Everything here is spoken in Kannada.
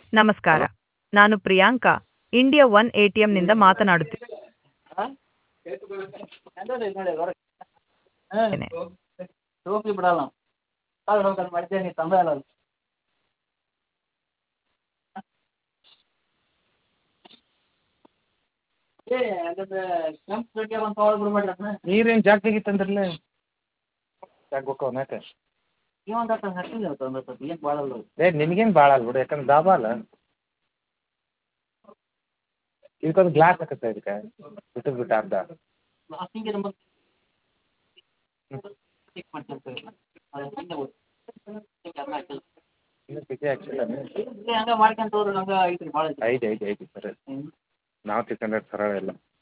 ನಮಸ್ಕಾರ. ನಾನು ಪ್ರಿಯಾಂಕಾ, ಇಂಡಿಯಾ ಒನ್ ಎಟಿಎಂನಿಂದ ಮಾತನಾಡುತ್ತಿದ್ದೇನೆ. ಟೋಪಿ ಬಿಡಲ್ಲ ಮಡ್ತೇನೆ ತಂದೆ ಅಲ್ಲ ನೀರೇನು ಜಾಗದಾಗಿತ್ತಂದ್ರಲ್ಲ ಜಾಗಬೇಕು ಮ್ಯಾಕೆ ಏನು ಭಾಳಲ್ಲ ನಿನಗೇನು ಭಾಳ ಅಲ್ಲ ಬಿಡು, ಯಾಕಂದ್ರೆ ದಾಬಾ ಅಲ್ಲ. ಇದಕ್ಕೊಂದು ಗ್ಲಾಸ್ ಹಾಕತ್ತೆ, ಇದಕ್ಕೆ ಬಿಟ್ಟು ಅರ್ಧ ಇನ್ನು ಬಿಸಿ ಹಾಕ್ಸಿಲ್ಲ. ಹಂಗ ಮಾಡ್ಕೊಂತ ಹೋದ್ರೆ ಹಂಗ ಐತ್ರಿ ಭಾಳ ಐದು ಸರಿ ನಾವು ತಿಳ್ಕೊಂಡ್ರೆ ಸರಳ ಇಲ್ಲ.